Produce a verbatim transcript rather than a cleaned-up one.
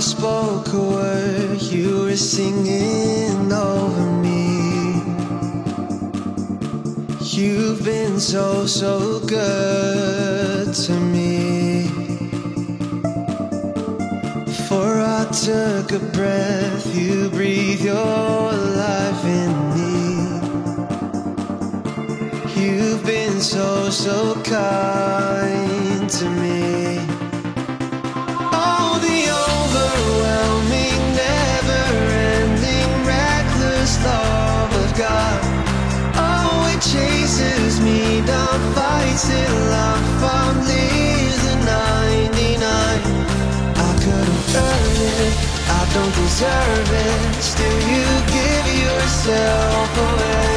spoke a word, you were singing over me. You've been so, so good to me. Before I took a breath, you breathe your life in me. You've been so, so kind to me. Oh, the overwhelming, never-ending, reckless love of God. Oh, it chases me down, fights till I'm found, leaves the ninety-nine. I couldn't earn it, I don't deserve it, still you give yourself away.